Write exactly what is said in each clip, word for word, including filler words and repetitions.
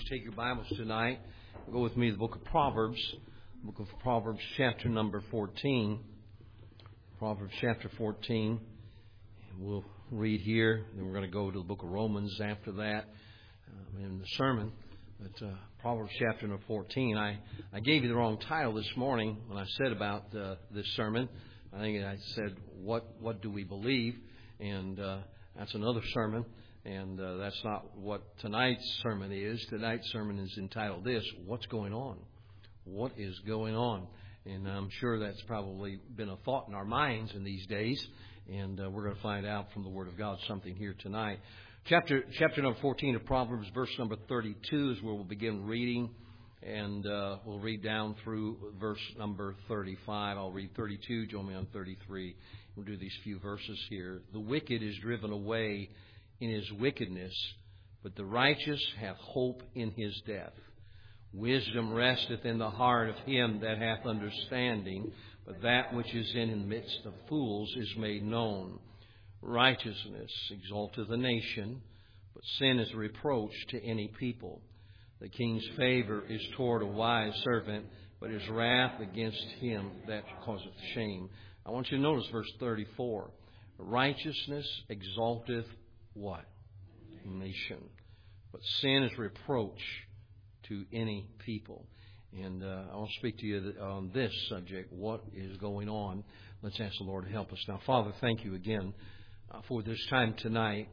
take your Bibles tonight, go with me to the book of Proverbs, book of Proverbs chapter number fourteen. Proverbs chapter fourteen. We'll read here, then we're going to go to the book of Romans after that um, in the sermon. But uh, Proverbs chapter number fourteen, I, I gave you the wrong title this morning when I said about uh, this sermon. I think I said, what what do we believe? And uh, that's another sermon. And uh, that's not what tonight's sermon is. Tonight's sermon is entitled this, What's Going On? What is going on? And I'm sure that's probably been a thought in our minds in these days. And uh, we're going to find out from the Word of God something here tonight. Chapter chapter number fourteen of Proverbs, verse number thirty-two is where we'll begin reading. And uh, we'll read down through verse number thirty-five. I'll read thirty-two. Join me on thirty-three. We'll do these few verses here. The wicked is driven away in his wickedness, but the righteous hath hope in his death. Wisdom resteth in the heart of him that hath understanding, but that which is in the midst of fools is made known. Righteousness exalteth a nation, but sin is a reproach to any people. The king's favor is toward a wise servant, but his wrath against him that causeth shame. I want you to notice verse thirty-four. Righteousness exalteth what? Nation. But sin is reproach to any people. And uh, I want to speak to you on this subject. What is going on? Let's ask the Lord to help us. Now, Father, thank you again uh, for this time tonight.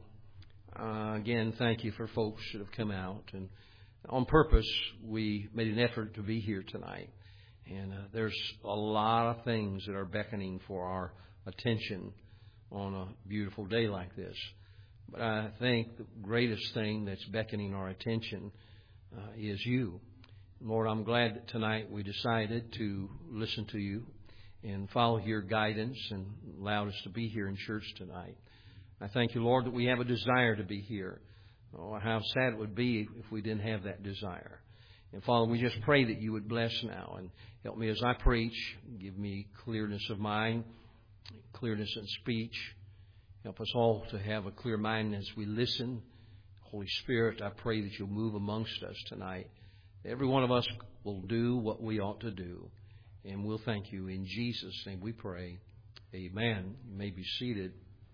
Uh, again, thank you for folks that have come out. And on purpose, we made an effort to be here tonight. And uh, there's a lot of things that are beckoning for our attention on a beautiful day like this. But I think the greatest thing that's beckoning our attention uh, is you. Lord, I'm glad that tonight we decided to listen to you and follow your guidance and allowed us to be here in church tonight. I thank you, Lord, that we have a desire to be here. Oh, how sad it would be if we didn't have that desire. And Father, we just pray that you would bless now and help me as I preach. Give me clearness of mind, clearness in speech. Help us all to have a clear mind as we listen. Holy Spirit, I pray that you'll move amongst us tonight. Every one of us will do what we ought to do. And we'll thank you. In Jesus' name we pray. Amen. You may be seated.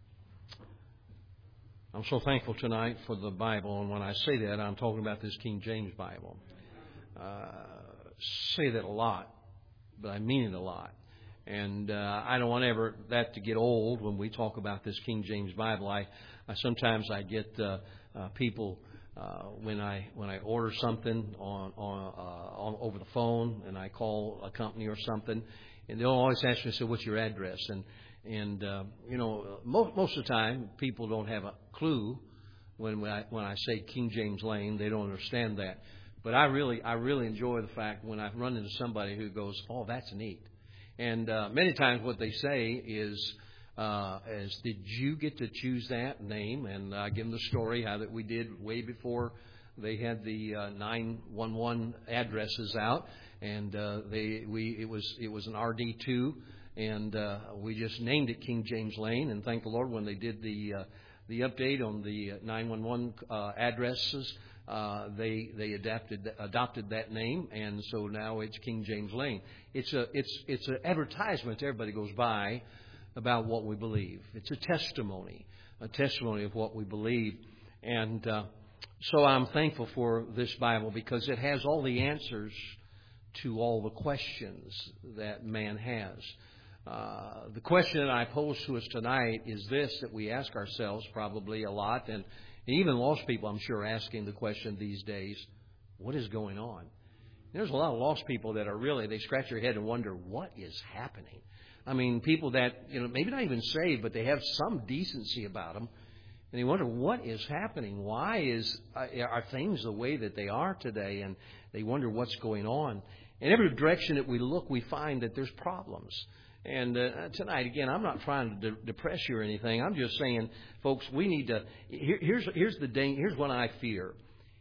I'm so thankful tonight for the Bible. And when I say that, I'm talking about this King James Bible. Uh, say that a lot, but I mean it a lot. And uh, I don't want ever that to get old when we talk about this King James Bible. I, I sometimes I get uh, uh, people uh, when I when I order something on on, uh, on over the phone, and I call a company or something, and they'll always ask me, "So what's your address?" And and uh, you know, most most of the time people don't have a clue when when I when I say King James Lane, they don't understand that. But I really I really enjoy the fact when I run into somebody who goes, "Oh, that's neat." And uh, many times what they say is, uh, is, did you get to choose that name? And I give them the story how that we did way before they had the uh, nine one one addresses out, and uh, they we it was it was an R D two, and uh, we just named it King James Lane. And thank the Lord when they did the uh, the update on the nine one one uh, addresses. Uh, they they adapted adopted that name, and so now it's King James Lane. It's a it's it's an advertisement everybody goes by about what we believe. It's a testimony, a testimony of what we believe, and uh, so I'm thankful for this Bible because it has all the answers to all the questions that man has. Uh, the question that I pose to us tonight is this that we ask ourselves probably a lot, and And even lost people, I'm sure, are asking the question these days, what is going on? There's a lot of lost people that are really, they scratch their head and wonder, what is happening? I mean, people that, you know, maybe not even saved, but they have some decency about them. And they wonder, what is happening? Why is are things the way that they are today? And they wonder what's going on. In every direction that we look, we find that there's problems. And uh, tonight, again, I'm not trying to de- depress you or anything. I'm just saying, folks, we need to. Here, here's here's the dang, here's what I fear: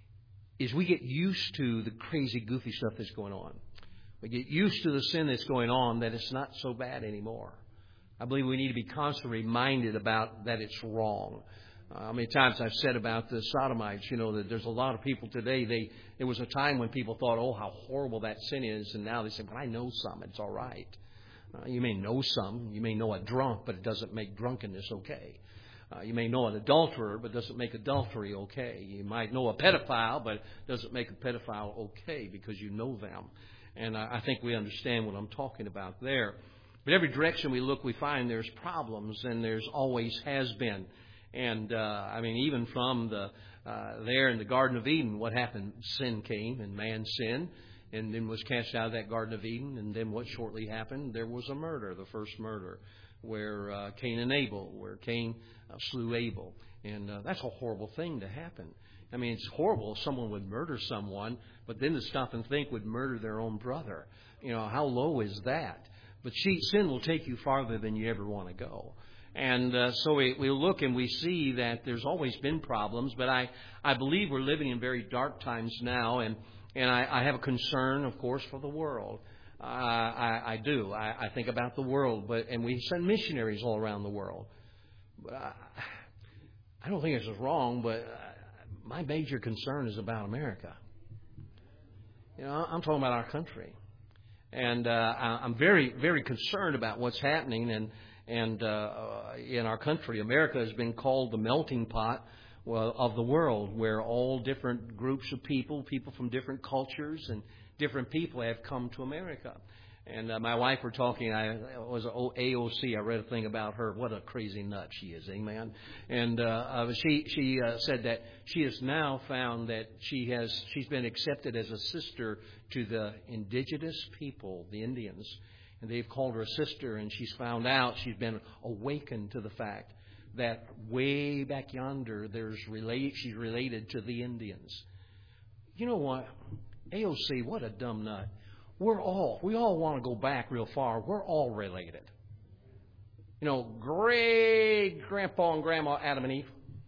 is we get used to the crazy, goofy stuff that's going on. We get used to the sin that's going on that it's not so bad anymore. I believe we need to be constantly reminded about that it's wrong. Uh, how many times I've said about the sodomites, you know, that there's a lot of people today, they there was a time when people thought, oh, how horrible that sin is, and now they say, well, I know some, it's all right. Uh, you may know some, you may know a drunk, but it doesn't make drunkenness okay. Uh, you may know an adulterer, but it doesn't make adultery okay. You might know a pedophile, but it doesn't make a pedophile okay because you know them. And I, I think we understand what I'm talking about there. But every direction we look, we find there's problems, and there's always has been. And, uh, I mean, even from the uh, there in the Garden of Eden, what happened? Sin came, and man sinned, and then was cast out of that Garden of Eden. And then what shortly happened? There was a murder, the first murder, where uh, Cain and Abel, where Cain uh, slew Abel. And uh, that's a horrible thing to happen. I mean, it's horrible if someone would murder someone, but then to stop and think would murder their own brother. You know, how low is that? But see, sin will take you farther than you ever want to go. And uh, so we, we look and we see that there's always been problems, but I, I believe we're living in very dark times now, and, and I, I have a concern, of course, for the world. Uh, I, I do. I, I think about the world, but and we send missionaries all around the world. But I, I don't think this is wrong, but my major concern is about America. You know, I'm talking about our country. And uh, I'm very, very concerned about what's happening and and uh, in our country. America has been called the melting pot well, of the world, where all different groups of people, people from different cultures and different people have come to America. And uh, my wife were talking, I was A O C, I read a thing about her. What a crazy nut she is, amen. And uh, uh, she she uh, said that she has now found that she has she's been accepted as a sister to the indigenous people, the Indians. And they've called her a sister, and she's found out, she's been awakened to the fact that way back yonder, there's relate, she's related to the Indians. You know what? A O C, what a dumb nut. We're all, we all want to go back real far. We're all related. You know, great grandpa and grandma Adam and Eve.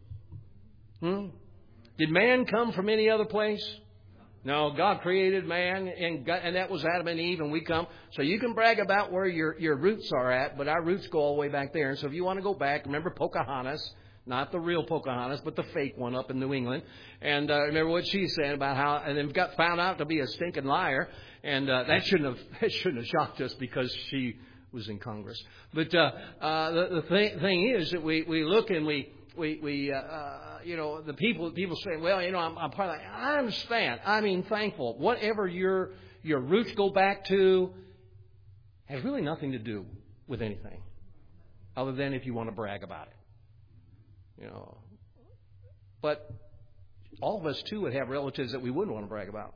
Hmm? Did man come from any other place? No, God created man, and God, and that was Adam and Eve, and we come. So you can brag about where your, your roots are at, but our roots go all the way back there. And so if you want to go back, remember Pocahontas, not the real Pocahontas, but the fake one up in New England. And uh, remember what she said about how, and then got found out to be a stinking liar. And uh, that shouldn't have that shouldn't have shocked us because she was in Congress. But uh, uh, the, the thing, thing is that we, we look and we we we uh, uh, you know the people people say, well, you know, I'm, I'm part of that. I understand. I mean, thankful. Whatever your your roots go back to has really nothing to do with anything, other than if you want to brag about it. You know, but all of us too would have relatives that we wouldn't want to brag about.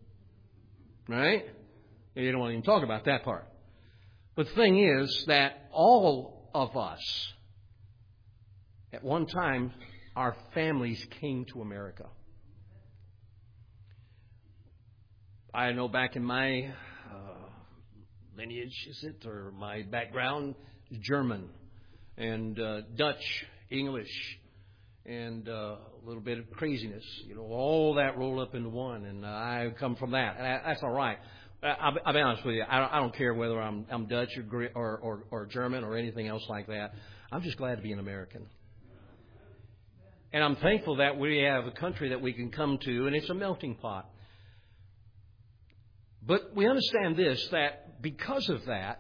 Right? You don't want to even talk about that part. But the thing is that all of us, at one time, our families came to America. I know back in my uh, lineage, is it, or my background, German and uh, Dutch, English, and uh, a little bit of craziness. You know, all that rolled up into one, and uh, I come from that. And I, that's all right. I'll, I'll be honest with you. I don't, I don't care whether I'm, I'm Dutch or, or, or, or German or anything else like that. I'm just glad to be an American. And I'm thankful that we have a country that we can come to, and it's a melting pot. But we understand this, that because of that,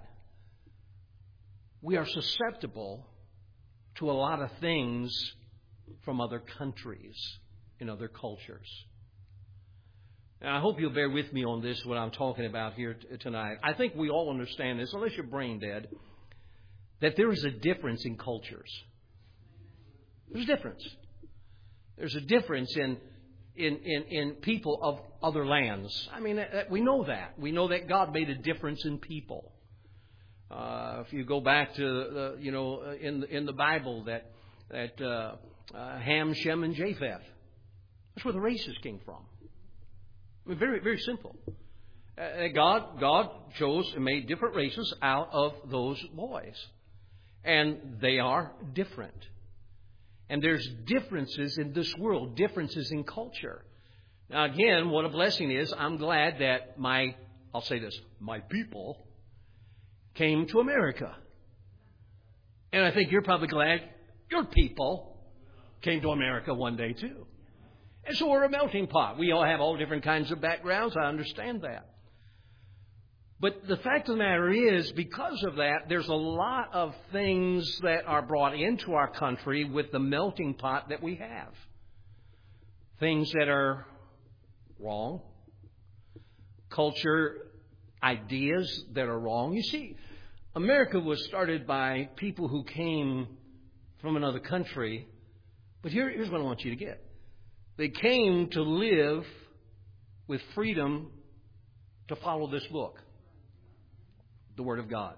we are susceptible to a lot of things from other countries and other cultures. And I hope you'll bear with me on this, what I'm talking about here t- tonight. I think we all understand this, unless you're brain dead, that there is a difference in cultures. There's a difference. There's a difference in in, in, in people of other lands. I mean, we know that. We know that God made a difference in people. Uh, if you go back to, the, you know, in the, in the Bible, that that uh, uh, Ham, Shem, and Japheth. That's where the races came from. I mean, very, very simple. Uh, God, God chose and made different races out of those boys, and they are different. And there's differences in this world, differences in culture. Now, again, what a blessing is. I'm glad that my, I'll say this, my people came to America. And I think you're probably glad your people came to America one day too. And so we're a melting pot. We all have all different kinds of backgrounds. I understand that. But the fact of the matter is, because of that, there's a lot of things that are brought into our country with the melting pot that we have. Things that are wrong. Culture, ideas that are wrong. You see, America was started by people who came from another country. But here, here's what I want you to get. They came to live with freedom to follow this book, the Word of God.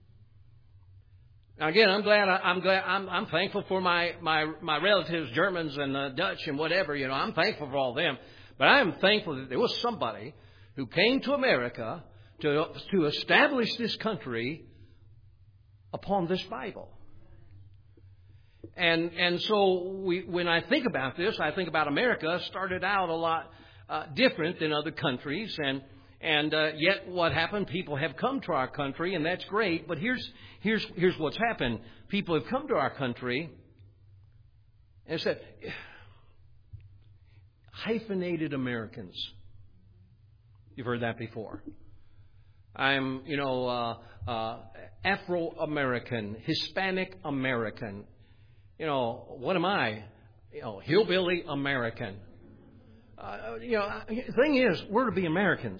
Now again, I'm glad. I, I'm glad. I'm, I'm thankful for my, my, my relatives, Germans and uh, Dutch and whatever. You know, I'm thankful for all them. But I am thankful that there was somebody who came to America to to establish this country upon this Bible. And and so we, when I think about this, I think about America started out a lot uh, different than other countries, and and uh, yet what happened? People have come to our country, and that's great. But here's here's here's what's happened: people have come to our country and said, hyphenated Americans. You've heard that before. I'm, you know, uh, uh, Afro-American, Hispanic American. You know, what am I? You know, hillbilly American. Uh, you know, the thing is, we're to be Americans.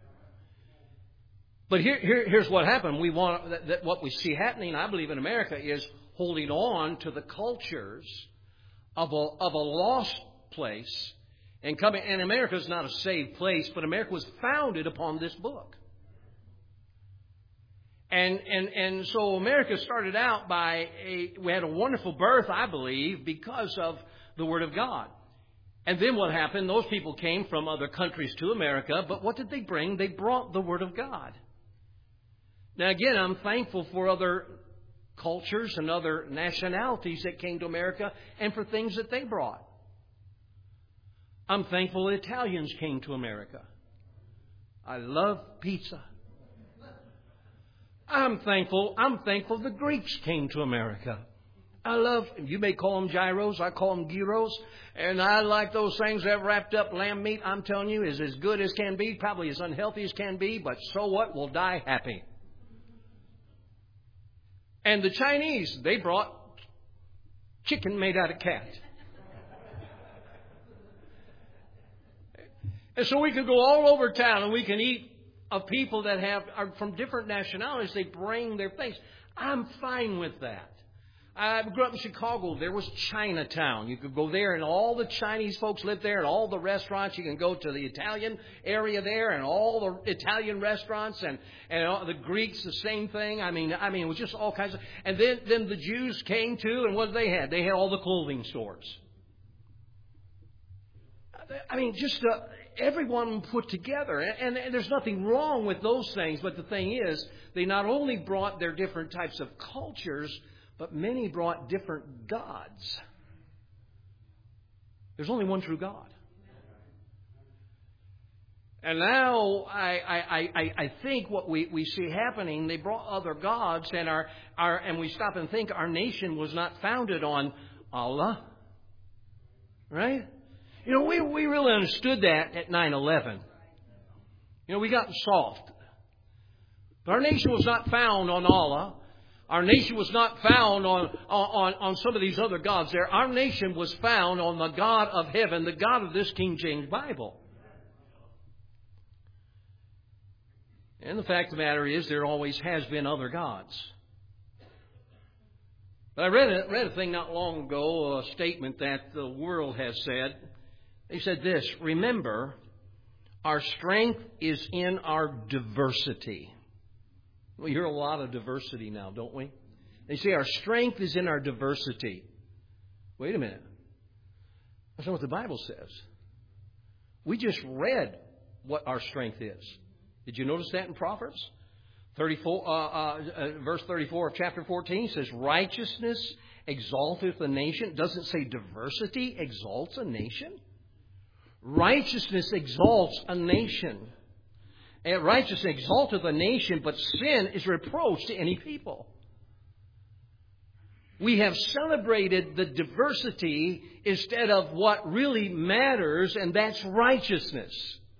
But here, here, here's what happened. We want that, that what we see happening, I believe, in America is holding on to the cultures of a of a lost place and coming. And America is not a saved place, but America was founded upon this book. And, and, and so America started out by a, we had a wonderful birth, I believe, because of the Word of God. And then what happened? Those people came from other countries to America, but what did they bring? They brought the Word of God. Now again, I'm thankful for other cultures and other nationalities that came to America and for things that they brought. I'm thankful the Italians came to America. I love pizza. I'm thankful, I'm thankful the Greeks came to America. I love, you may call them gyros, I call them gyros. And I like those things that wrapped up lamb meat, I'm telling you, is as good as can be, probably as unhealthy as can be, but so what, we'll die happy. And the Chinese, they brought chicken made out of cat. And so we could go all over town and we can eat of people that have are from different nationalities. They bring their things. I'm fine with that. I grew up in Chicago. There was Chinatown. You could go there and all the Chinese folks lived there and all the restaurants. You can go to the Italian area there and all the Italian restaurants and, and all the Greeks, the same thing. I mean, I mean, it was just all kinds of, and then, then the Jews came too, and what did they had? They had all the clothing stores. I mean, just uh, everyone put together. And, and there's nothing wrong with those things. But the thing is, they not only brought their different types of cultures, but many brought different gods. There's only one true God. And now I, I, I, I think what we, we see happening, they brought other gods, and our, our and we stop and think our nation was not founded on Allah. Right? You know, we, we really understood that at nine eleven. You know, we got soft. But our nation was not found on Allah. Our nation was not found on, on, on some of these other gods there. Our nation was found on the God of heaven, the God of this King James Bible. And the fact of the matter is, there always has been other gods. But I read a, read a thing not long ago, a statement that the world has said. They said this: remember, our strength is in our diversity. We hear a lot of diversity now, don't we? They say our strength is in our diversity. Wait a minute. That's not what the Bible says. We just read what our strength is. Did you notice that in Proverbs? thirty-four, uh, uh, verse thirty-four of chapter fourteen says, righteousness exalteth a nation. It doesn't say diversity exalts a nation. Righteousness exalts a nation. And righteousness exalteth a nation, but sin is reproach to any people. We have celebrated the diversity instead of what really matters, and that's righteousness.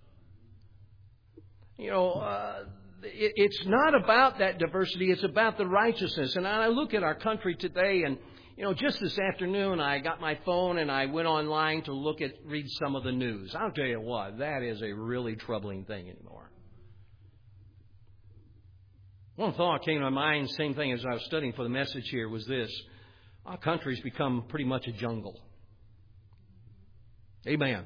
You know, uh, it, it's not about that diversity, it's about the righteousness. And I look at our country today, and, you know, just this afternoon I got my phone and I went online to look at, read some of the news. I'll tell you what, that is a really troubling thing anymore. One thought came to my mind, same thing as I was studying for the message here, was this. Our country's become pretty much a jungle. Amen.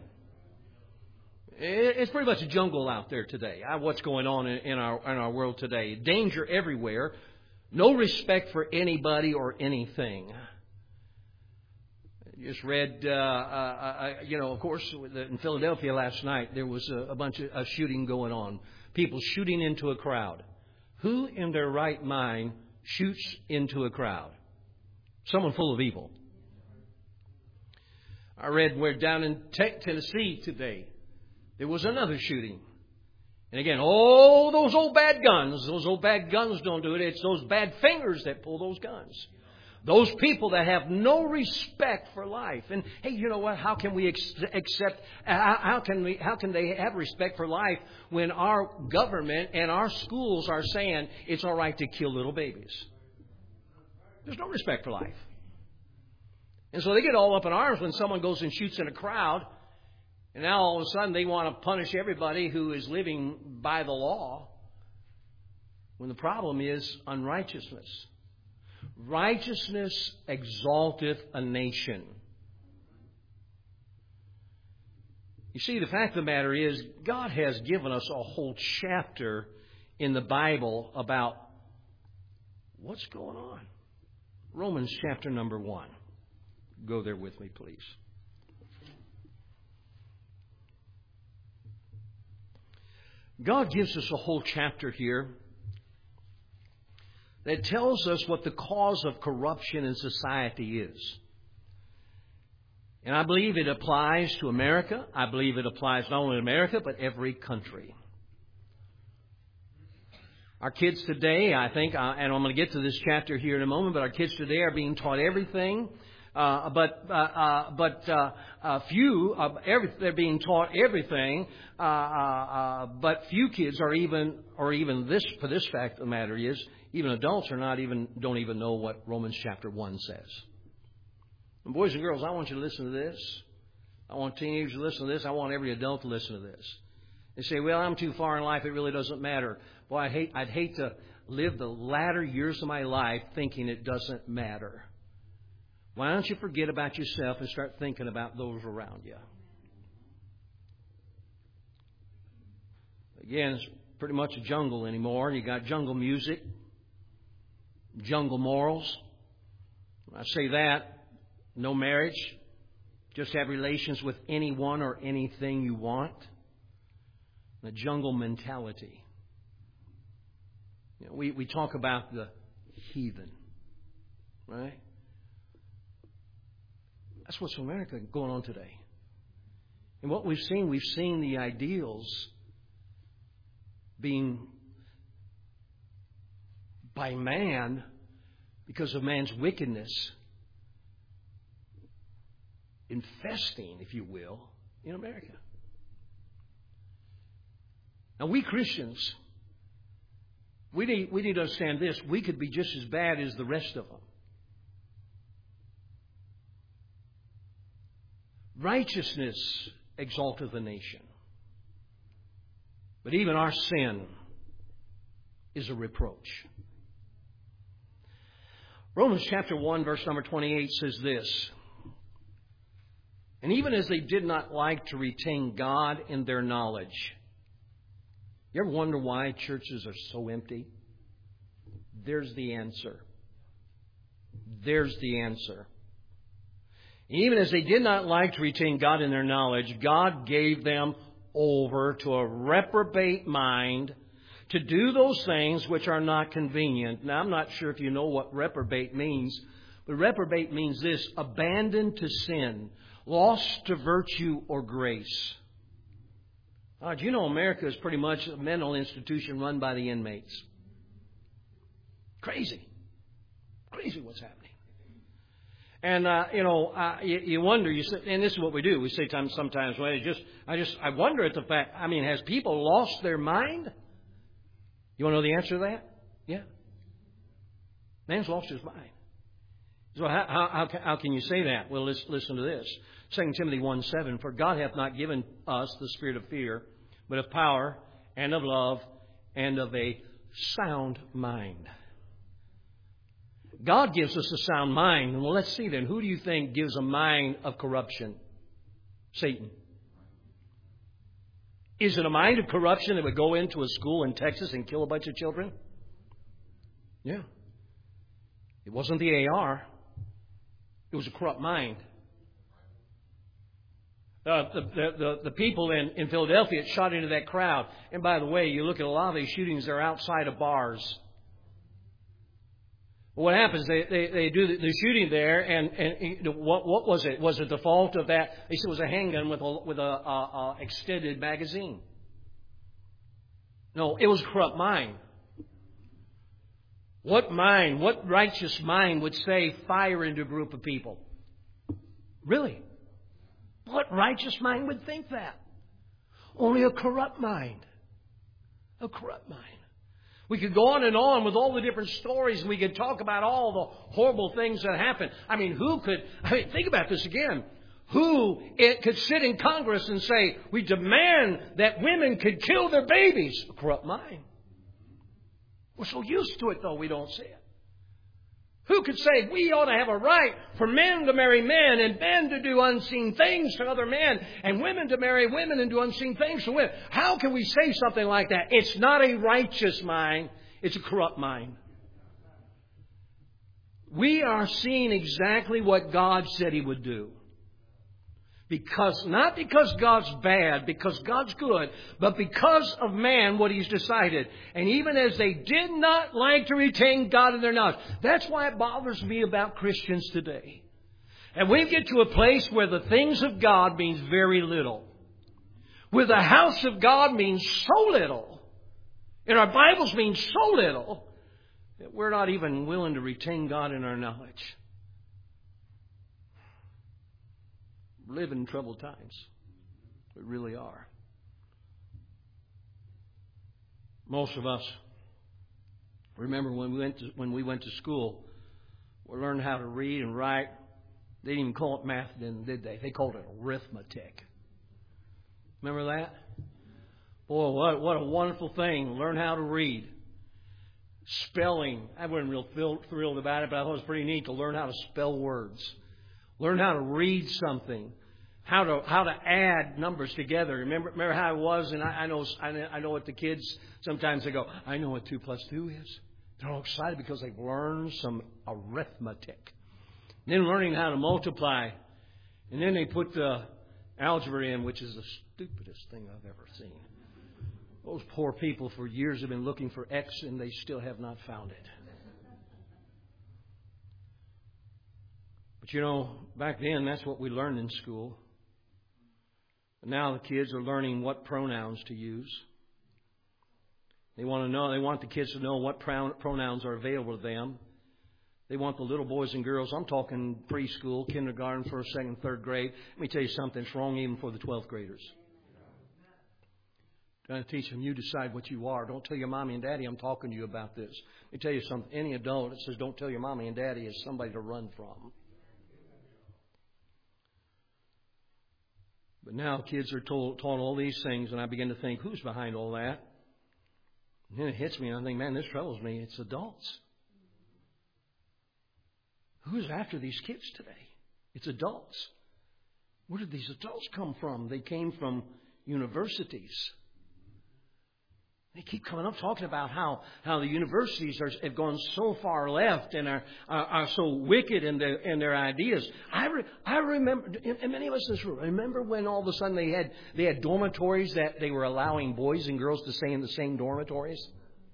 It's pretty much a jungle out there today. What's going on in our in our world today? Danger everywhere. No respect for anybody or anything. I just read, uh, uh, you know, of course, in Philadelphia last night, there was a, a bunch of a shooting going on. People shooting into a crowd. Who in their right mind shoots into a crowd? Someone full of evil. I read where down in Tennessee today, there was another shooting. And again, oh, those old bad guns. Those old bad guns don't do it. It's those bad fingers that pull those guns. Those people that have no respect for life. And hey, you know what? How can we ex- accept? How, how can we? How can they have respect for life when our government and our schools are saying it's all right to kill little babies? There's no respect for life. And so they get all up in arms when someone goes and shoots in a crowd. And now all of a sudden they want to punish everybody who is living by the law. When the problem is unrighteousness. Righteousness exalteth a nation. You see, the fact of the matter is, God has given us a whole chapter in the Bible about what's going on. Romans chapter number one. Go there with me, please. God gives us a whole chapter here that tells us what the cause of corruption in society is. And I believe it applies to America. I believe it applies not only to America, but every country. Our kids today, I think, uh, and I'm going to get to this chapter here in a moment, but our kids today are being taught everything. Uh, but uh, uh, but uh, uh, few, uh, every, they're being taught everything. Uh, uh, uh, but few kids are even, or even this, for this fact of the matter is, even adults are not even don't even know what Romans chapter one says. And boys and girls, I want you to listen to this. I want teenagers to listen to this. I want every adult to listen to this. They say, "Well, I'm too far in life. It really doesn't matter." Boy, I hate. I'd hate to live the latter years of my life thinking it doesn't matter. Why don't you forget about yourself and start thinking about those around you? Again, it's pretty much a jungle anymore. You got jungle music, jungle morals. When I say that, no marriage. Just have relations with anyone or anything you want. The jungle mentality. You know, we, we talk about the heathen, right? That's what's in America going on today. And what we've seen, we've seen the ideals being by man, because of man's wickedness, infesting, if you will, in America. Now, we Christians, we need, we need to understand this. We could be just as bad as the rest of them. Righteousness exalteth a nation. But even our sin is a reproach. Romans chapter one, verse number twenty-eight says this. And even as they did not like to retain God in their knowledge. You ever wonder why churches are so empty? There's the answer. There's the answer. Even as they did not like to retain God in their knowledge, God gave them over to a reprobate mind to do those things which are not convenient. Now, I'm not sure if you know what reprobate means, but reprobate means this: abandoned to sin, lost to virtue or grace. Uh, do you know America is pretty much a mental institution run by the inmates? Crazy. Crazy what's happening. And, uh, you know, uh, you, you wonder, you say, and this is what we do. We say times, sometimes, well, it just, I just, I wonder at the fact, I mean, has people lost their mind? You want to know the answer to that? Yeah. Man's lost his mind. So how, how, how, can, how can you say that? Well, let's listen to this. Second Timothy one seven, for God hath not given us the spirit of fear, but of power and of love and of a sound mind. God gives us a sound mind. Well, let's see then. Who do you think gives a mind of corruption? Satan. Is it a mind of corruption that would go into a school in Texas and kill a bunch of children? Yeah. It wasn't the A R. It was a corrupt mind. Uh, the, the, the, the people in, in Philadelphia shot into that crowd. And by the way, you look at a lot of these shootings, they're outside of bars. What happens? They they, they do the, the shooting there, and and what what was it? Was it the fault of that? They said it was a handgun with a with a, a, a extended magazine. No, it was a corrupt mind. What mind? What righteous mind would say fire into a group of people? Really? What righteous mind would think that? Only a corrupt mind. A corrupt mind. We could go on and on with all the different stories, and we could talk about all the horrible things that happen. I mean, who could, I mean, think about this again. Who it could sit in Congress and say, we demand that women could kill their babies? A corrupt mind. We're so used to it, though, we don't see it. Who could say we ought to have a right for men to marry men and men to do unseen things to other men and women to marry women and do unseen things to women? How can we say something like that? It's not a righteous mind. It's a corrupt mind. We are seeing exactly what God said He would do. Because, not because God's bad, because God's good, but because of man, what He's decided. And even as they did not like to retain God in their knowledge. That's why it bothers me about Christians today. And we get to a place where the things of God means very little. Where the house of God means so little. And our Bibles mean so little that we're not even willing to retain God in our knowledge. Live in troubled times. We really are. Most of us remember when we went to, when we went to school, we learned how to read and write. They didn't even call it math then, did they? They called it arithmetic. Remember that? Boy, what what a wonderful thing. Learn how to read. Spelling. I wasn't real thrilled about it, but I thought it was pretty neat to learn how to spell words. Learn how to read something. How to how to add numbers together. Remember remember how it was, and I, I know I know what the kids sometimes they go, I know what two plus two is. They're all excited because they've learned some arithmetic. And then learning how to multiply, and then they put the algebra in, which is the stupidest thing I've ever seen. Those poor people for years have been looking for X, and they still have not found it. But you know, back then that's what we learned in school. But now the kids are learning what pronouns to use. They want to know. They want the kids to know what pronouns are available to them. They want the little boys and girls. I'm talking preschool, kindergarten, first, second, third grade. Let me tell you something. It's wrong even for the twelfth graders. Trying to teach them, you decide what you are. Don't tell your mommy and daddy I'm talking to you about this. Let me tell you something. Any adult that says don't tell your mommy and daddy is somebody to run from. But now kids are told, taught all these things, and I begin to think, who's behind all that? And then it hits me, and I think, man, this troubles me. It's adults. Who's after these kids today? It's adults. Where did these adults come from? They came from universities. They keep coming up talking about how, how the universities are, have gone so far left and are, are, are so wicked in their, in their ideas. I, re, I remember, and many of us in this room, remember when all of a sudden they had, they had dormitories that they were allowing boys and girls to stay in the same dormitories?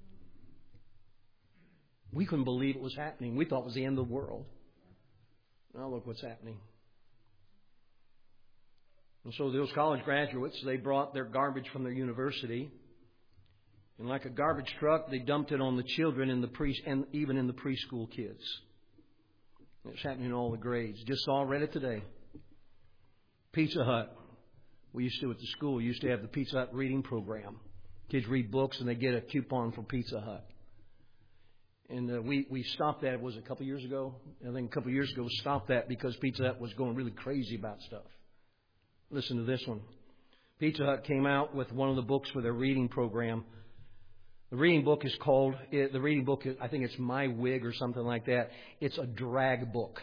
We couldn't believe it was happening. We thought it was the end of the world. Now look what's happening. And so those college graduates, they brought their garbage from their university. And like a garbage truck, they dumped it on the children in the pre and even in the preschool kids. It's happening in all the grades. Just saw, read it today. Pizza Hut. We used to, at the school, we used to have the Pizza Hut reading program. Kids read books and they get a coupon for Pizza Hut. And uh, we, we stopped that, was it a couple years ago? I think a couple years ago we stopped that because Pizza Hut was going really crazy about stuff. Listen to this one. Pizza Hut came out with one of the books for their reading program. The reading book is called, the reading book, is, I think it's My Wig or something like that. It's a drag book.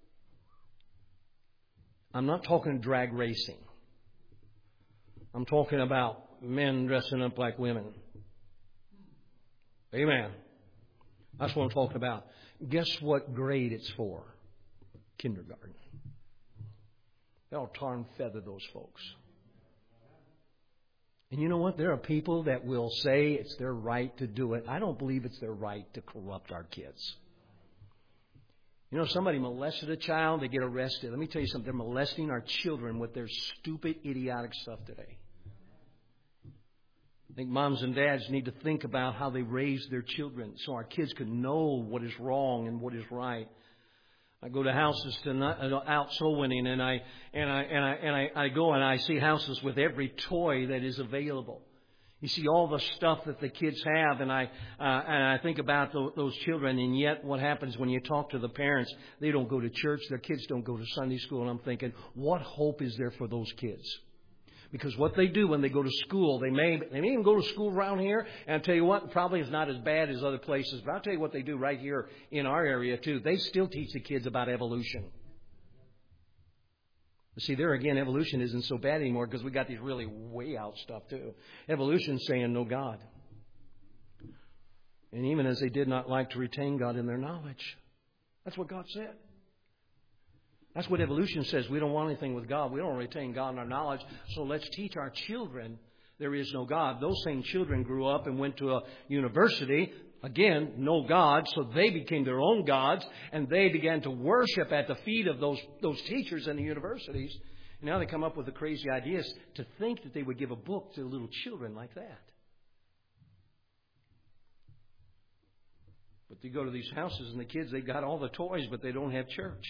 I'm not talking drag racing. I'm talking about men dressing up like women. Amen. That's what I'm talking about. Guess what grade it's for? Kindergarten. They'll tar and feather those folks. And you know what? There are people that will say it's their right to do it. I don't believe it's their right to corrupt our kids. You know, somebody molested a child, they get arrested. Let me tell you something. They're molesting our children with their stupid, idiotic stuff today. I think moms and dads need to think about how they raise their children so our kids can know what is wrong and what is right. I go to houses tonight, out soul winning, and I and I and I and I, I go and I see houses with every toy that is available. You see all the stuff that the kids have, and I uh, and I think about the, those children. And yet, what happens when you talk to the parents? They don't go to church. Their kids don't go to Sunday school. And I'm thinking, what hope is there for those kids? Because what they do when they go to school, they may they may even go to school around here. And I'll tell you what, probably is not as bad as other places. But I'll tell you what they do right here in our area, too. They still teach the kids about evolution. See, there again, evolution isn't so bad anymore because we got these really way out stuff, too. Evolution's saying no God. And even as they did not like to retain God in their knowledge. That's what God said. That's what evolution says. We don't want anything with God. We don't retain God in our knowledge. So let's teach our children there is no God. Those same children grew up and went to a university. Again, no God. So they became their own gods. And they began to worship at the feet of those, those teachers in the universities. And now they come up with the crazy ideas to think that they would give a book to little children like that. But they go to these houses and the kids, they got all the toys, but they don't have church.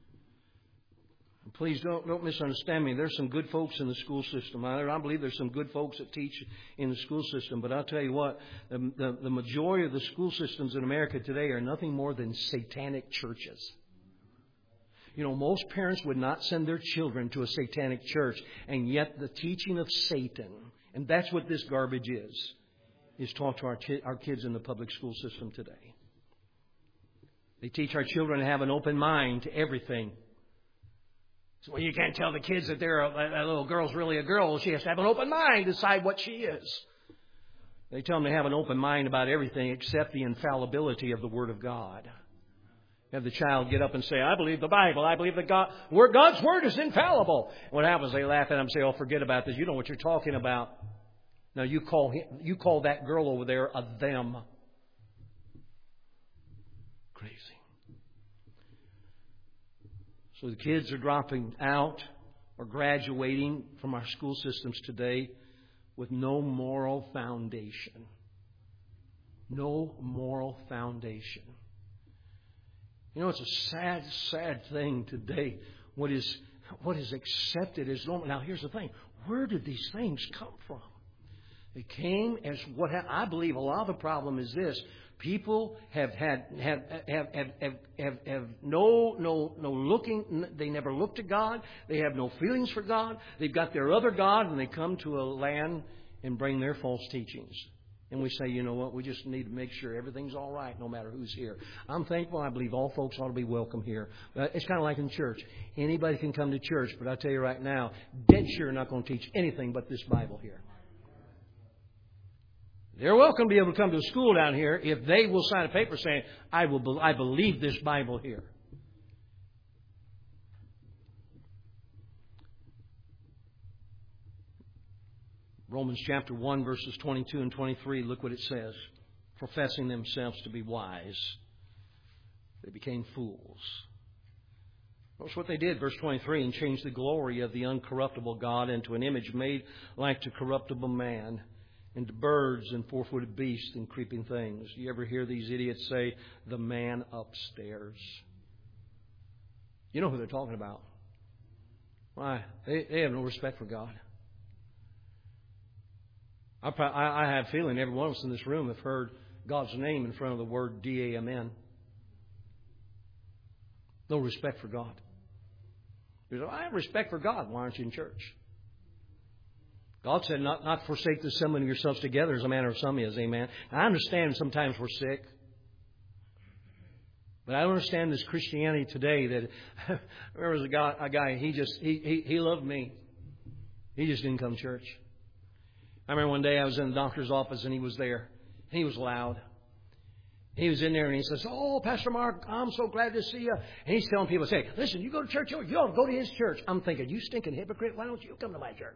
Please don't don't misunderstand me. There's some good folks in the school system. I, I believe there's some good folks that teach in the school system. But I'll tell you what, the, the, the majority of the school systems in America today are nothing more than satanic churches. You know, most parents would not send their children to a satanic church. And yet the teaching of Satan, and that's what this garbage is, is taught to our, our kids in the public school system today. They teach our children to have an open mind to everything. So well, you can't tell the kids that they're a, a little girl's really a girl. She has to have an open mind to decide what she is. They tell them to have an open mind about everything except the infallibility of the Word of God. Have the child get up and say, I believe the Bible. I believe that God, word, God's Word is infallible. What happens? They laugh at him and say, oh, forget about this. You know what you're talking about. Now, you call him, you call that girl over there a them. Crazy. So the kids are dropping out or graduating from our school systems today with no moral foundation. No moral foundation. You know, it's a sad, sad thing today. What is what is accepted as normal. Now, here's the thing. Where did these things come from? They came as what I believe a lot of the problem is this. People have had have have have have, have, have no no no looking. They never look to God. They have no feelings for God. They've got their other God, and they come to a land and bring their false teachings. And we say, you know what? We just need to make sure everything's all right, no matter who's here. I'm thankful. I believe all folks ought to be welcome here. Uh, it's kind of like in church. Anybody can come to church, but I tell you right now, dead sure not going to teach anything but this Bible here. They're welcome to be able to come to a school down here if they will sign a paper saying, I will, I believe this Bible here. Romans chapter one, verses twenty-two and twenty-three, look what it says. Professing themselves to be wise, they became fools. That's what they did, verse twenty-three, and changed the glory of the uncorruptible God into an image made like to corruptible man, into birds and four-footed beasts and creeping things. You ever hear these idiots say, the man upstairs? You know who they're talking about. Why? They, they have no respect for God. I, I, I have a feeling every one of us in this room have heard God's name in front of the word D A M N. No respect for God. You say, I have respect for God. Why aren't you in church? God said, not, not forsake the assembling of yourselves together as a manner of some is. Amen. I understand sometimes we're sick. But I don't understand this Christianity today that there was a guy, a guy he just, he, he, he loved me. He just didn't come to church. I remember one day I was in the doctor's office and he was there. He was loud. He was in there and he says, oh, Pastor Mark, I'm so glad to see you. And he's telling people, say, listen, you go to church, you ought to go to his church. I'm thinking, you stinking hypocrite, why don't you come to my church?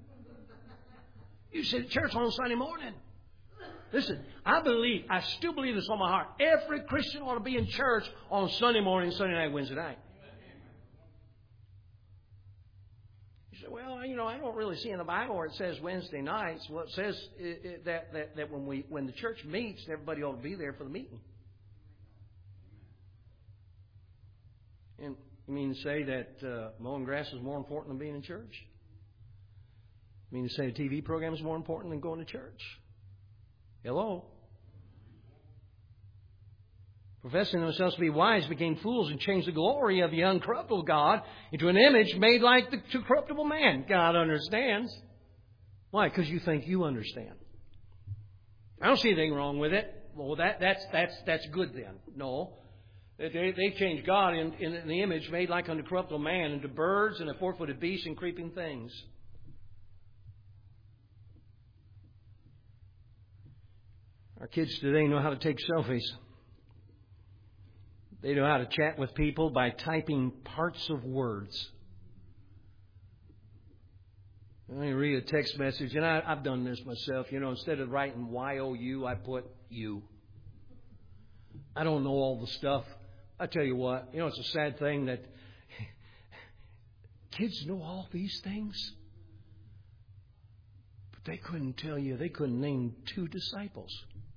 You sit at church on Sunday morning. Listen, I believe, I still believe this on my heart. Every Christian ought to be in church on Sunday morning, Sunday night, Wednesday night. You say, well, you know, I don't really see in the Bible where it says Wednesday nights. Well, it says it, it, that, that, that when we when the church meets, everybody ought to be there for the meeting. And you mean to say that uh, mowing grass is more important than being in church? You mean to say a T V program is more important than going to church? Hello? Professing themselves to be wise became fools and changed the glory of the uncorruptible God into an image made like the corruptible man. God understands. Why? Because you think you understand. I don't see anything wrong with it. Well, that, that's, that's, that's good then. No. They, they changed God in, in the image made like unto corruptible man into birds and a four-footed beast and creeping things. Our kids today know how to take selfies. They know how to chat with people by typing parts of words. Let me read a text message, and I, I've done this myself. You know, instead of writing Y O U, I put you. I don't know all the stuff. I tell you what, you know, it's a sad thing that kids know all these things, but they couldn't tell you, they couldn't name two disciples.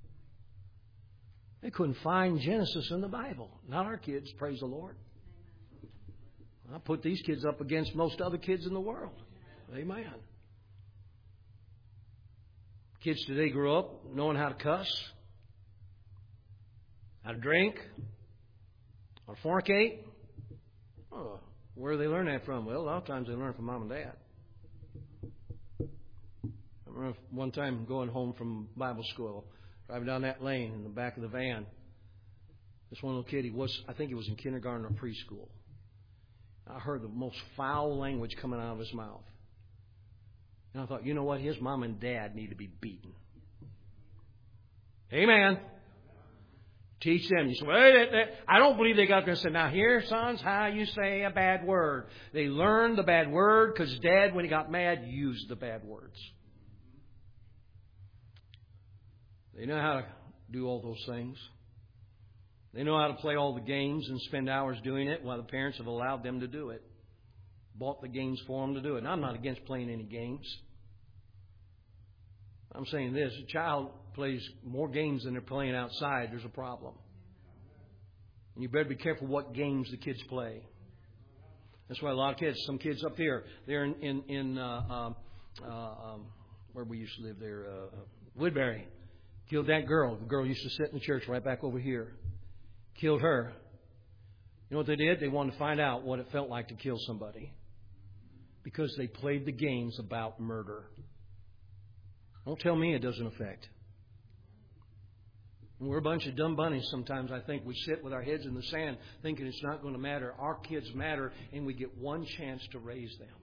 They couldn't find Genesis in the Bible. Not our kids, praise the Lord. I put these kids up against most other kids in the world. Amen. Kids today grow up knowing how to cuss, how to drink, how to fornicate. Oh, where do they learn that from? Well, a lot of times they learn from mom and dad. I remember one time going home from Bible school, driving down that lane in the back of the van. This one little kid, he was, I think he was in kindergarten or preschool. I heard the most foul language coming out of his mouth. And I thought, you know what? His mom and dad need to be beaten. Amen. Teach them. You say, well, they, they, I don't believe they got there and said, now here, sons, how you say a bad word. They learned the bad word because dad, when he got mad, used the bad words. They know how to do all those things. They know how to play all the games and spend hours doing it while the parents have allowed them to do it. Bought the games for them to do it. And I'm not against playing any games. I'm saying this. A child plays more games than they're playing outside. There's a problem. And you better be careful what games the kids play. That's why a lot of kids, some kids up here, they're in, in, in uh, uh, um, where we used to live there, uh, Woodbury. Killed that girl. The girl used to sit in the church right back over here. Killed her. You know what they did? They wanted to find out what it felt like to kill somebody. Because they played the games about murder. Don't tell me it doesn't affect. And we're a bunch of dumb bunnies sometimes. I think we sit with our heads in the sand thinking it's not going to matter. Our kids matter, and we get one chance to raise them.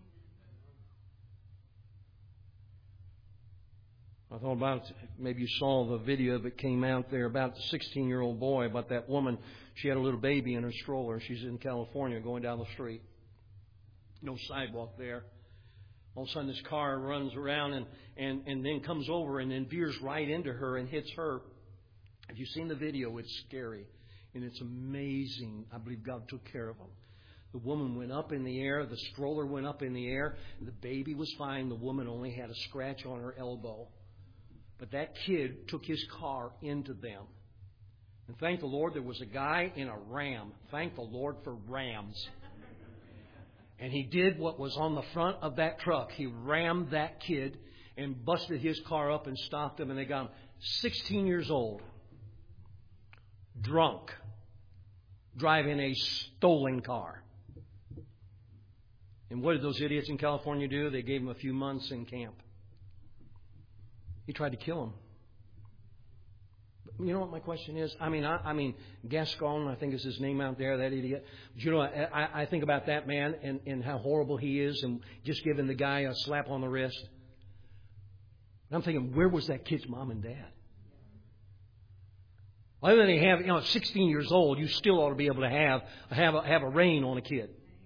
I thought about, maybe you saw the video that came out there about the sixteen-year-old boy, about that woman. She had a little baby in her stroller. She's in California going down the street. No sidewalk there. All of a sudden this car runs around and, and, and then comes over and then veers right into her and hits her. If you've seen the video, it's scary. And it's amazing. I believe God took care of them. The woman went up in the air. The stroller went up in the air. The baby was fine. The woman only had a scratch on her elbow. But that kid took his car into them. And thank the Lord there was a guy in a Ram. Thank the Lord for Rams. And he did what was on the front of that truck. He rammed that kid and busted his car up and stopped him, and they got him sixteen years old, drunk, driving a stolen car. And what did those idiots in California do? They gave him a few months in camp. He tried to kill him. You know what my question is? I mean, I, I mean, Gascon, I think is his name out there, that idiot. You know, I, I think about that man and, and how horrible he is, and just giving the guy a slap on the wrist. And I'm thinking, where was that kid's mom and dad? Other than they have, you know, at sixteen years old, you still ought to be able to have have a, have a rein on a kid.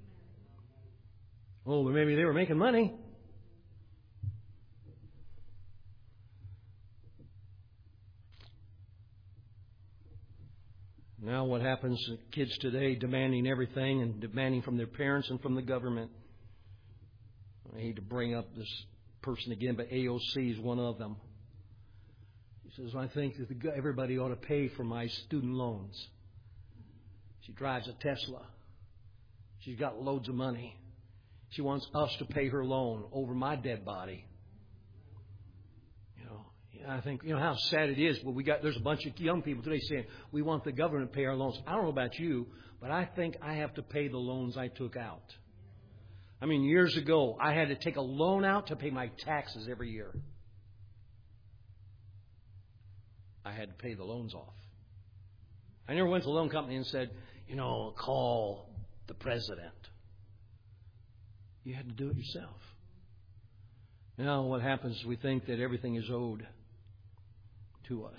Oh, but maybe they were making money. Now what happens to kids today demanding everything and demanding from their parents and from the government? I hate to bring up this person again, but A O C is one of them. He says, I think that the, everybody ought to pay for my student loans. She drives a Tesla. She's got loads of money. She wants us to pay her loan over my dead body. I think, you know, how sad it is, but we got, there's a bunch of young people today saying, we want the government to pay our loans. I don't know about you, but I think I have to pay the loans I took out. I mean, years ago, I had to take a loan out to pay my taxes every year. I had to pay the loans off. I never went to a loan company and said, you know, call the president. You had to do it yourself. Now what happens is we think that everything is owed to us.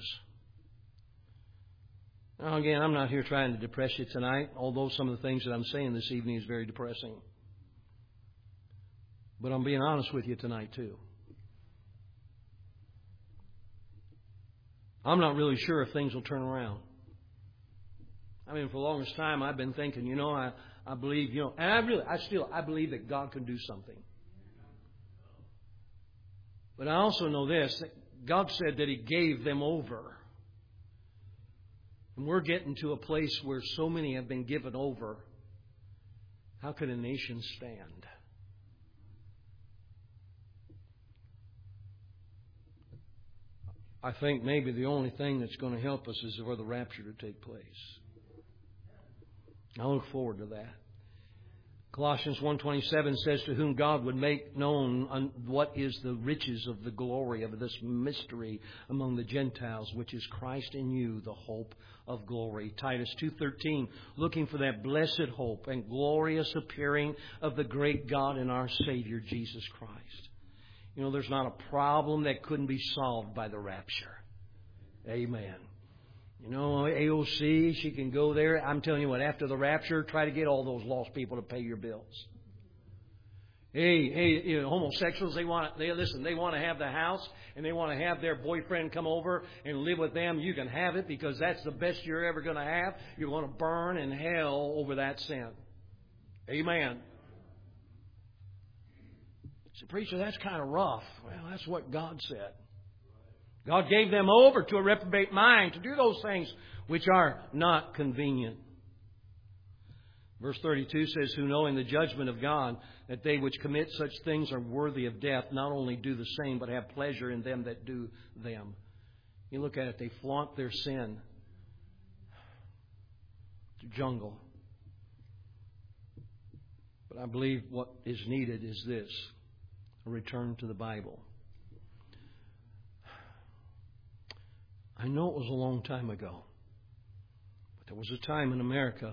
Now again, I'm not here trying to depress you tonight, although some of the things that I'm saying this evening is very depressing. But I'm being honest with you tonight too. I'm not really sure if things will turn around. I mean, for the longest time I've been thinking, you know, I, I believe, you know, and I really, I still, I believe that God can do something. But I also know this, that God said that He gave them over. And we're getting to a place where so many have been given over. How could a nation stand? I think maybe the only thing that's going to help us is for the rapture to take place. I look forward to that. Colossians one twenty-seven says, to whom God would make known what is the riches of the glory of this mystery among the Gentiles, which is Christ in you, the hope of glory. Titus two thirteen, looking for that blessed hope and glorious appearing of the great God and our Savior, Jesus Christ. You know, there's not a problem that couldn't be solved by the rapture. Amen. You know, A O C, she can go there. I'm telling you what, after the rapture, try to get all those lost people to pay your bills. Hey, hey, you know, homosexuals, they want to, they listen, they want to have the house and they want to have their boyfriend come over and live with them. You can have it because that's the best you're ever going to have. You're going to burn in hell over that sin. Amen. So, preacher, that's kind of rough. Well, that's what God said. God gave them over to a reprobate mind to do those things which are not convenient. Verse thirty-two says, who knowing the judgment of God, that they which commit such things are worthy of death, not only do the same, but have pleasure in them that do them. You look at it, they flaunt their sin. It's a jungle. But I believe what is needed is this, a return to the Bible. I know it was a long time ago, but there was a time in America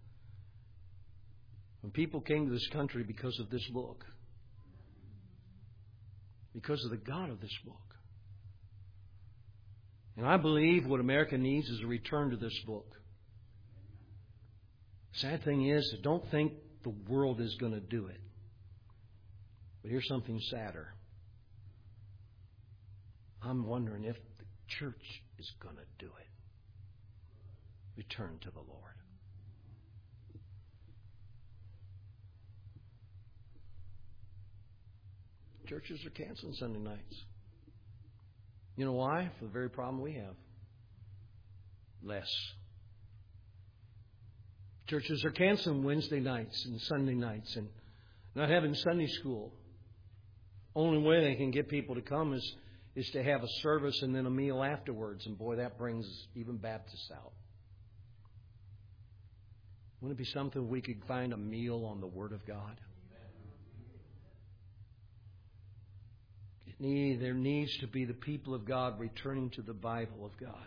when people came to this country because of this book, because of the God of this book. And I believe what America needs is a return to this book. Sad thing is, don't think the world is going to do it. But here's something sadder. I'm wondering if the church is going to do it. Return to the Lord. Churches are canceling Sunday nights. You know why? For the very problem we have. Less. Churches are canceling Wednesday nights and Sunday nights. And Not having Sunday school. Only way they can get people to come is, is to have a service and then a meal afterwards. And boy, that brings even Baptists out. Wouldn't it be something we could find a meal on the Word of God? It need, there needs to be the people of God returning to the Bible of God.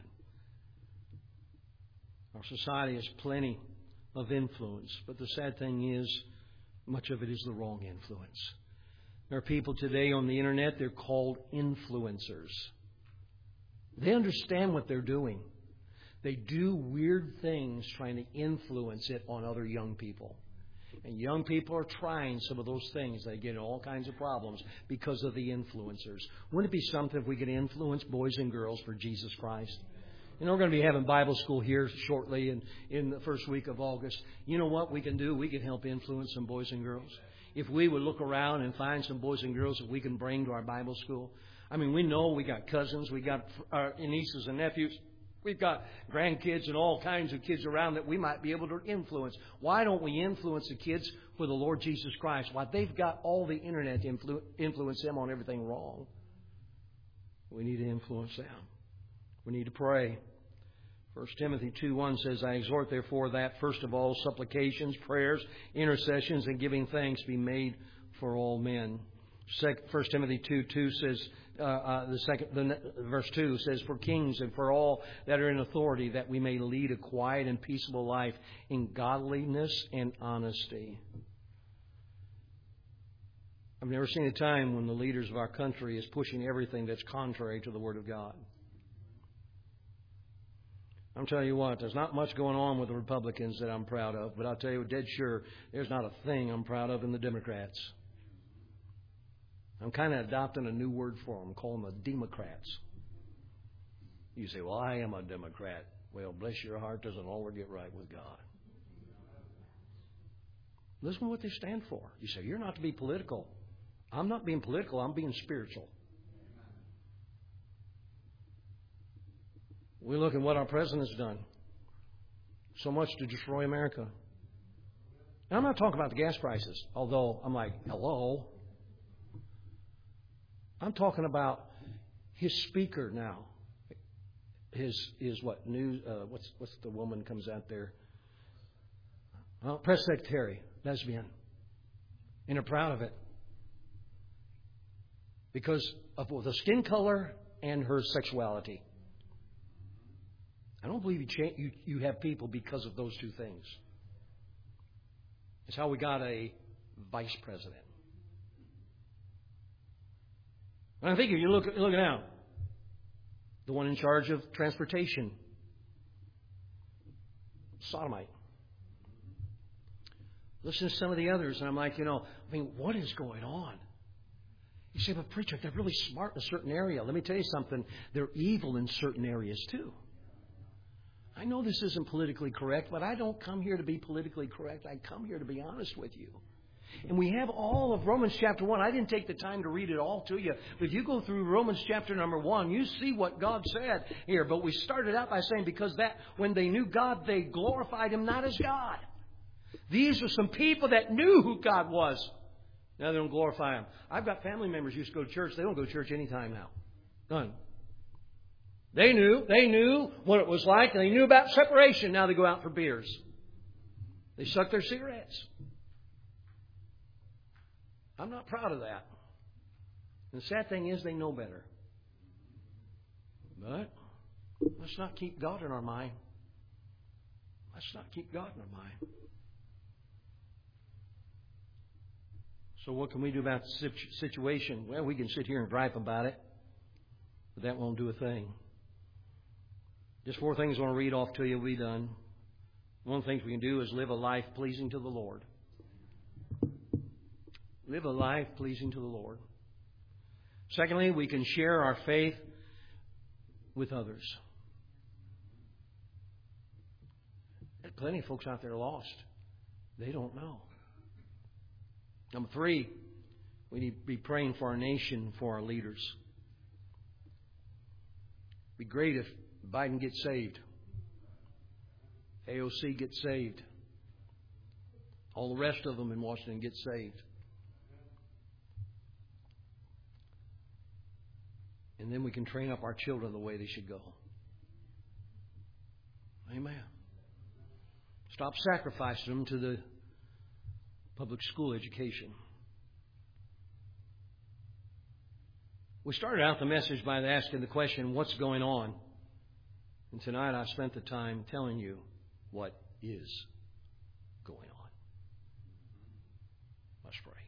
Our society has plenty of influence, but the sad thing is, much of it is the wrong influence. There are people today on the internet, they're called influencers. They understand what they're doing. They do weird things trying to influence it on other young people. And young people are trying some of those things. They get in all kinds of problems because of the influencers. Wouldn't it be something if we could influence boys and girls for Jesus Christ? You know, we're going to be having Bible school here shortly in, in the first week of August. You know what we can do? We can help influence some boys and girls. If we would look around and find some boys and girls that we can bring to our Bible school. I mean, we know we got cousins, we got our nieces and nephews. We've got grandkids and all kinds of kids around that we might be able to influence. Why don't we influence the kids for the Lord Jesus Christ? Why, they've got all the internet to influ- influence them on everything wrong. We need to influence them. We need to pray. First Timothy two one says, I exhort therefore that, first of all, supplications, prayers, intercessions, and giving thanks be made for all men. First Timothy two two says, uh, uh, the second, the, verse two says, for kings and for all that are in authority, that we may lead a quiet and peaceable life in godliness and honesty. I've never seen a time when the leaders of our country is pushing everything that's contrary to the Word of God. I'm telling you what, there's not much going on with the Republicans that I'm proud of, but I'll tell you dead sure, there's not a thing I'm proud of in the Democrats. I'm kind of adopting a new word for them, calling them the Democrats. You say, well, I am a Democrat. Well, bless your heart, doesn't always get right with God. Listen to what they stand for. You say, you're not to be political. I'm not being political, I'm being spiritual. We look at what our president's done. So much to destroy America. Now, I'm not talking about the gas prices, although I'm like, hello. I'm talking about his speaker now. His his what news? Uh, what's what's the woman comes out there? Well, press secretary, lesbian, and they're proud of it because of the skin color and her sexuality. I don't believe you, cha- you you have people because of those two things. It's how we got a vice president. And I think if you look look now, the one in charge of transportation, sodomite. Listen to some of the others, and I'm like, you know, I mean, what is going on? You say, but preacher, they're really smart in a certain area. Let me tell you something. They're evil in certain areas too. I know this isn't politically correct, but I don't come here to be politically correct. I come here to be honest with you. And we have all of Romans chapter one. I didn't take the time to read it all to you. But if you go through Romans chapter number one, you see what God said here. But we started out by saying because that when they knew God, they glorified Him not as God. These are some people that knew who God was. Now they don't glorify Him. I've got family members who used to go to church. They don't go to church anytime now. None. They knew. They knew what it was like. And they knew about separation. Now they go out for beers. They suck their cigarettes. I'm not proud of that. And the sad thing is they know better. But let's not keep God in our mind. Let's not keep God in our mind. So what can we do about the situation? Well, we can sit here and gripe about it. But that won't do a thing. Just four things I want to read off to you. We'll be done. One of the things we can do is live a life pleasing to the Lord. Live a life pleasing to the Lord. Secondly, we can share our faith with others. There's plenty of folks out there lost. They don't know. Number three, we need to be praying for our nation, for our leaders. It'd be great if Biden gets saved. A O C gets saved. All the rest of them in Washington get saved. And then we can train up our children the way they should go. Amen. Stop sacrificing them to the public school education. We started out the message by asking the question, what's going on? And tonight I spent the time telling you what is going on. Let's pray.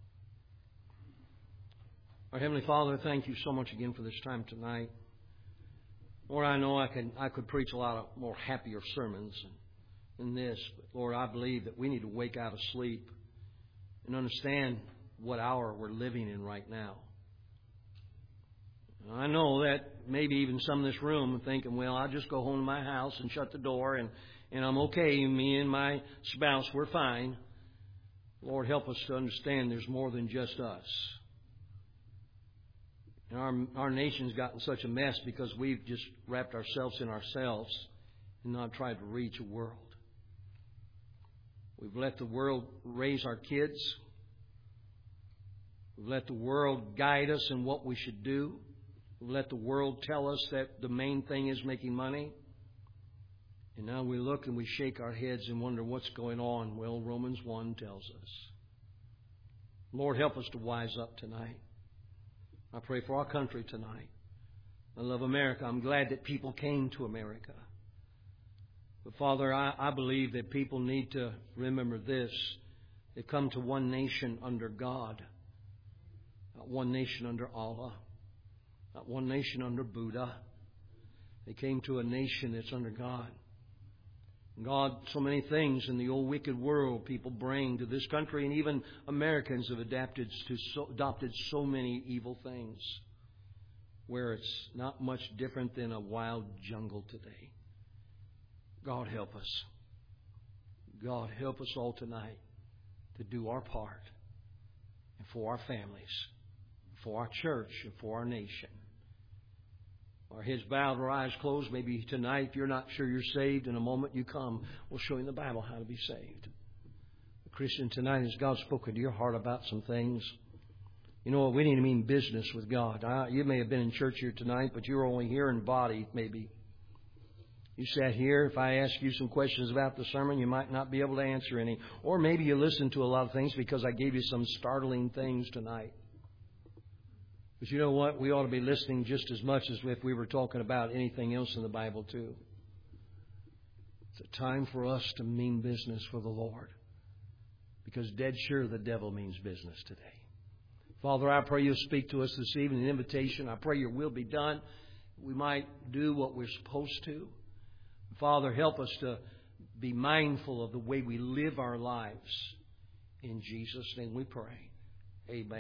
Our Heavenly Father, thank you so much again for this time tonight. Lord, I know I could, I could preach a lot of more happier sermons than this, but Lord, I believe that we need to wake out of sleep and understand what hour we're living in right now. I know that maybe even some in this room are thinking, well, I'll just go home to my house and shut the door and, and I'm okay. Me and my spouse, we're fine. Lord, help us to understand there's more than just us. And our, our nation's gotten such a mess because we've just wrapped ourselves in ourselves and not tried to reach a world. We've let the world raise our kids. We've let the world guide us in what we should do. We've let the world tell us that the main thing is making money. And now we look and we shake our heads and wonder what's going on. Well, Romans one tells us. Lord, help us to wise up tonight. I pray for our country tonight. I love America. I'm glad that people came to America. But Father, I, I believe that people need to remember this. They come to one nation under God. Not one nation under Allah. Not one nation under Buddha. They came to a nation that's under God. God, so many things in the old wicked world people bring to this country, and even Americans have adapted to so, adopted so many evil things where it's not much different than a wild jungle today. God, help us. God, help us all tonight to do our part and for our families, for our church, and for our nation. Our heads bowed, our eyes closed. Maybe tonight, if you're not sure you're saved, in a moment you come, we'll show you in the Bible how to be saved. Christian, tonight, has God spoken to your heart about some things? You know what? We need to mean business with God. I, you may have been in church here tonight, but you're only here in body, maybe. You sat here. If I ask you some questions about the sermon, you might not be able to answer any. Or maybe you listened to a lot of things because I gave you some startling things tonight. But you know what? We ought to be listening just as much as if we were talking about anything else in the Bible too. It's a time for us to mean business for the Lord. Because dead sure the devil means business today. Father, I pray you'll speak to us this evening, an invitation. I pray your will be done. We might do what we're supposed to. Father, help us to be mindful of the way we live our lives. In Jesus' name we pray. Amen.